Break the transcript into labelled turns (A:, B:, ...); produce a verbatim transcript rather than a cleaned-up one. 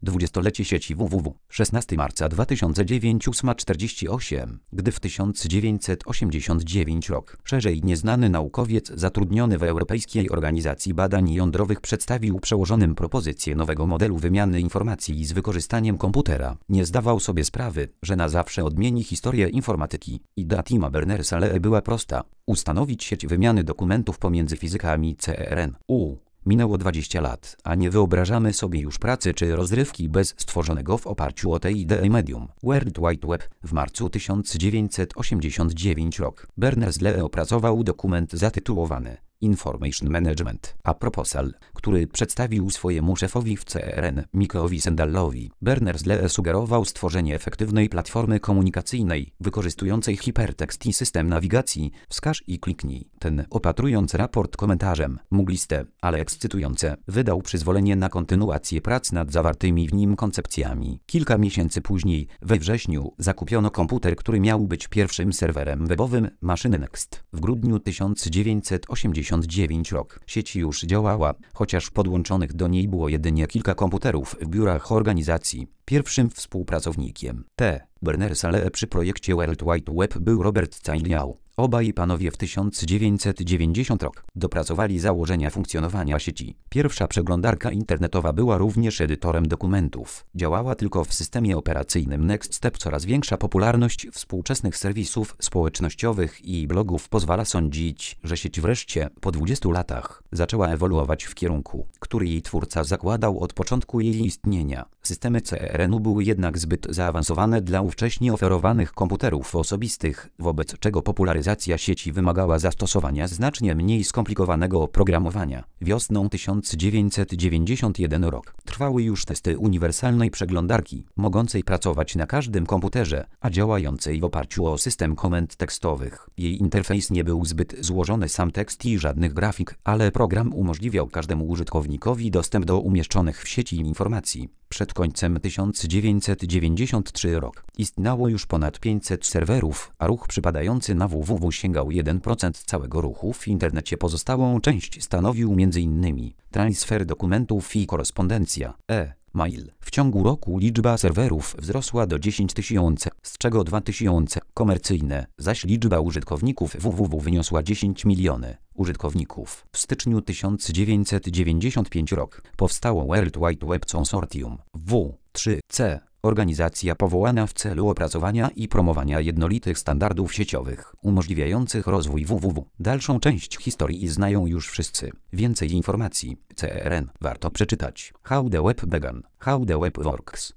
A: Dwudziestolecie sieci www. szesnastego marca dwa tysiące dziewiątego, ósma czterdzieści osiem, gdy w tysiąc dziewięćset osiemdziesiątym dziewiątym rok szerzej nieznany naukowiec zatrudniony w Europejskiej Organizacji Badań Jądrowych przedstawił przełożonym propozycję nowego modelu wymiany informacji z wykorzystaniem komputera. Nie zdawał sobie sprawy, że na zawsze odmieni historię informatyki. Idea Tima Berners-Lee była prosta: ustanowić sieć wymiany dokumentów pomiędzy fizykami C R N U. Minęło dwadzieścia lat, a nie wyobrażamy sobie już pracy czy rozrywki bez stworzonego w oparciu o tę ideę medium. World Wide Web. W marcu tysiąc dziewięćset osiemdziesiątego dziewiątego rok Berners-Lee opracował dokument zatytułowany Information Management a Proposal, który przedstawił swojemu szefowi w C R N, Mickowi Sandalowi. Berners-Lee sugerował stworzenie efektywnej platformy komunikacyjnej, wykorzystującej hipertekst i system nawigacji. Wskaż i kliknij. Ten, opatrując raport komentarzem, mgliste, ale ekscytujące, wydał przyzwolenie na kontynuację prac nad zawartymi w nim koncepcjami. Kilka miesięcy później, we wrześniu, zakupiono komputer, który miał być pierwszym serwerem webowym maszyny Next. W grudniu tysiąc dziewięćset osiemdziesiątego dziewiątego rok sieć już działała, chociaż podłączonych do niej było jedynie kilka komputerów w biurach organizacji. Pierwszym współpracownikiem T. Berners-Lee przy projekcie World Wide Web był Robert Cailliau. Obaj panowie w tysiąc dziewięćset dziewięćdziesiątym roku dopracowali założenia funkcjonowania sieci. Pierwsza przeglądarka internetowa była również edytorem dokumentów. Działała tylko w systemie operacyjnym Nextstep. Coraz większa popularność współczesnych serwisów społecznościowych i blogów pozwala sądzić, że sieć wreszcie, po dwudziestu latach, zaczęła ewoluować w kierunku, który jej twórca zakładał od początku jej istnienia. Systemy C R N U były jednak zbyt zaawansowane dla ówcześnie oferowanych komputerów osobistych, wobec czego popularyzacja sieci wymagała zastosowania znacznie mniej skomplikowanego oprogramowania. Wiosną tysiąc dziewięćset dziewięćdziesiątego pierwszego rok trwały już testy uniwersalnej przeglądarki, mogącej pracować na każdym komputerze, a działającej w oparciu o system komend tekstowych. Jej interfejs nie był zbyt złożony, sam tekst i żadnych grafik, ale program umożliwiał każdemu użytkownikowi dostęp do umieszczonych w sieci informacji. Przed końcem tysiąc dziewięćset dziewięćdziesiątego trzeciego rok istniało już ponad pięćset serwerów, a ruch przypadający na www sięgał jeden procent całego ruchu w internecie. Pozostałą część stanowił między innymi transfer dokumentów i korespondencja, e-mail. W ciągu roku liczba serwerów wzrosła do dziesięć tysięcy, z czego dwa tysiące komercyjne, zaś liczba użytkowników www wyniosła dziesięć milionów użytkowników. W styczniu tysiąc dziewięćset dziewięćdziesiątego piątego rok powstało World Wide Web Consortium W trzy C, organizacja powołana w celu opracowania i promowania jednolitych standardów sieciowych, umożliwiających rozwój www. Dalszą część historii znają już wszyscy. Więcej informacji C R N warto przeczytać. How the Web Began, How the Web Works.